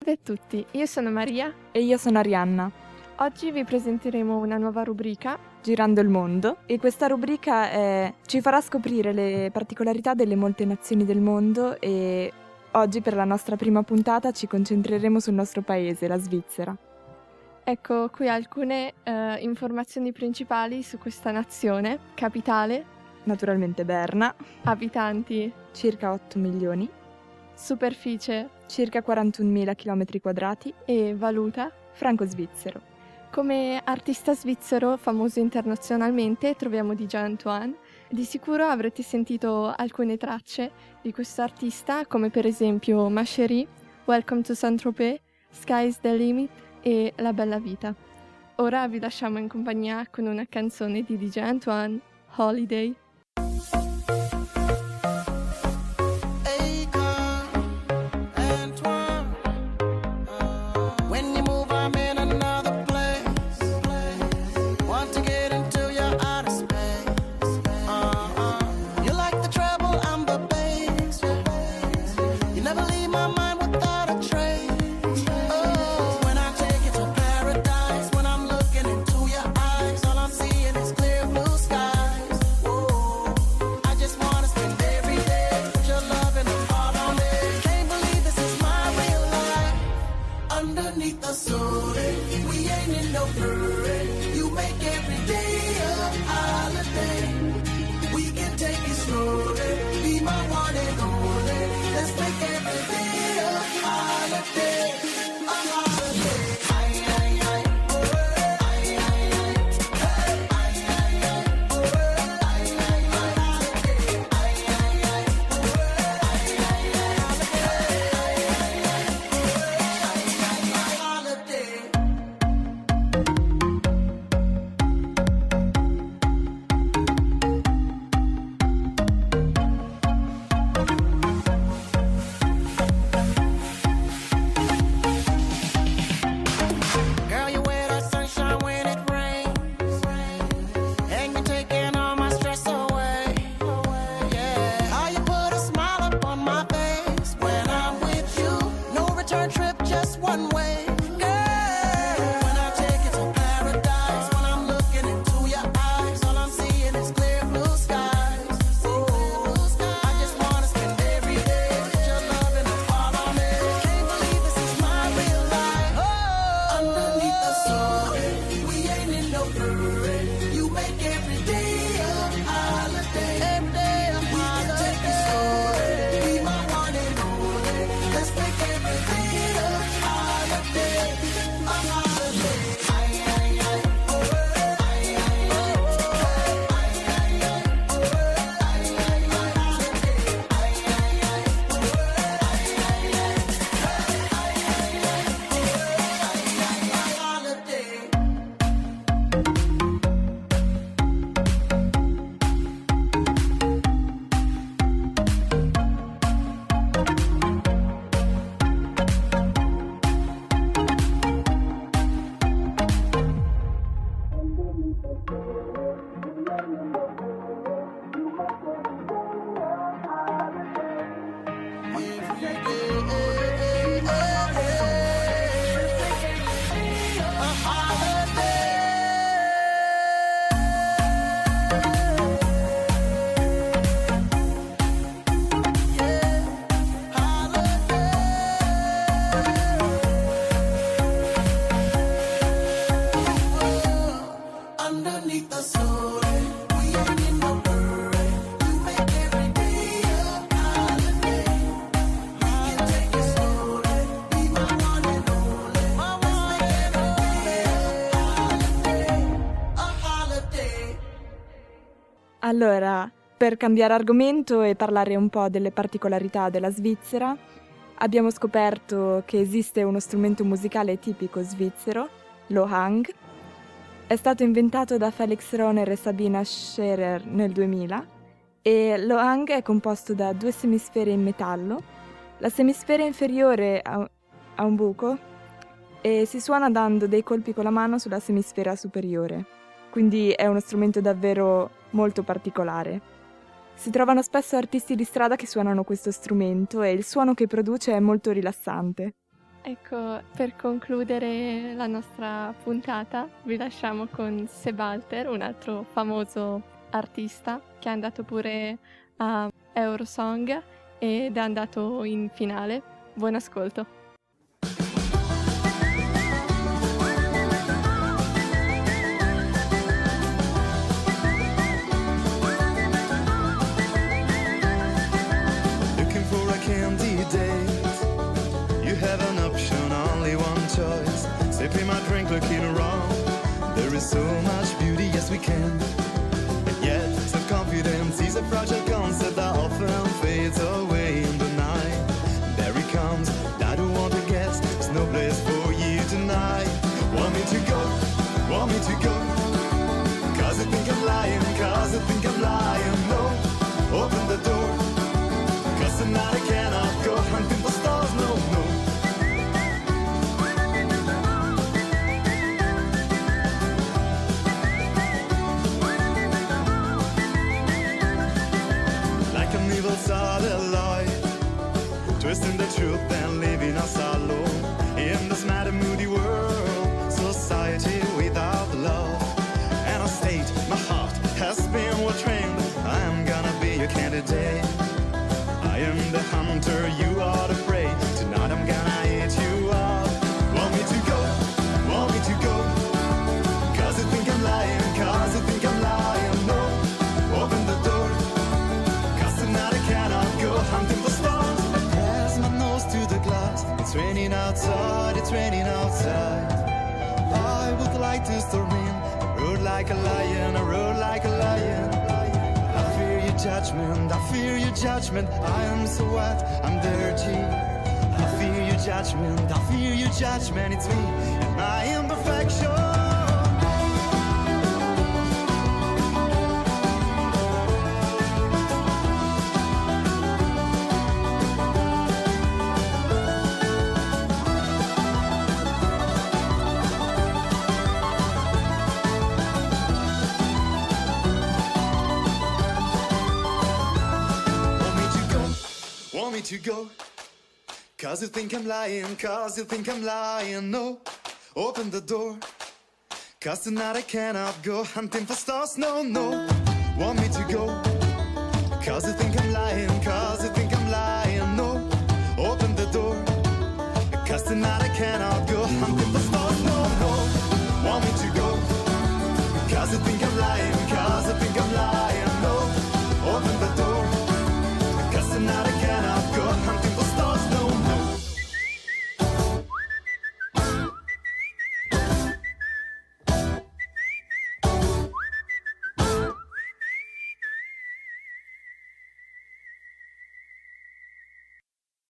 Salve a tutti, io sono Maria E io sono Arianna, Oggi vi presenteremo una nuova rubrica. Girando il mondo, e questa rubrica ci farà scoprire le particolarità delle molte nazioni del mondo e oggi per la nostra prima puntata ci concentreremo sul nostro paese, la Svizzera. Ecco qui alcune informazioni principali su questa nazione. Capitale, Naturalmente Berna, abitanti, circa 8 milioni, superficie circa 41.000 km², e valuta. franco svizzero. Come artista svizzero famoso internazionalmente troviamo DJ Antoine. Di sicuro avrete sentito alcune tracce di questo artista, come per esempio Ma Chérie, Welcome to Saint-Tropez, Sky's the Limit e La Bella Vita. Ora vi lasciamo in compagnia con una canzone di DJ Antoine, Holiday. Allora, per cambiare argomento e parlare un po' delle particolarità della Svizzera, abbiamo scoperto che esiste uno strumento musicale tipico svizzero, lo Hang. È stato inventato da Felix Rohner e Sabina Scherer nel 2000 e lo Hang è composto da 2 semisfere in metallo. La semisfera inferiore ha un buco e si suona dando dei colpi con la mano sulla semisfera superiore. Quindi è uno strumento davvero molto particolare. Si trovano spesso artisti di strada che suonano questo strumento e il suono che produce è molto rilassante. Ecco, per concludere la nostra puntata, vi lasciamo con Sebalter, un altro famoso artista che è andato pure a Eurosong ed è andato in finale. Buon ascolto. Looking for a candidate, you have an option, only one choice. Sipping my drink, looking around, there is so much beauty, yes we can. And yet, self-confidence is a fragile concept that often fades away in the night. There he comes, I don't want to guess, there's no place for you tonight. Want me to go, want me to go, cause I think I'm lying, cause I think I'm lying. No, open the door, cause tonight I cannot go hunting for stars, no, no. Like an evil satellite, twisting the truth and leaving us alone in this mad and moody world, society without love. And I state my heart has been well trained, I'm gonna be a candidate. I am the hunter, you are the prey, tonight I'm gonna eat you up. Want me to go, want me to go, cause I think I'm lying, cause I think I'm lying. No, open the door, cause tonight I cannot go hunting for stars. I press my nose to the glass, it's raining outside, it's raining outside. I would like to storm in, I rode like a lion, I rode like a lion. I fear your judgment, I fear your judgment. I am so wet, I'm dirty. I fear your judgment, I fear your judgment. It's me and my imperfection. Want me to go, cause you think I'm lying, cause you think I'm lying. No, open the door, cause tonight I cannot go hunting for stars. No, no, want me to go, cause you think I'm lying, cause you think I'm lying. No, open the door, cause tonight I cannot go hunting for stars. No, no, want me to go, cause you think I'm lying, cause you think I'm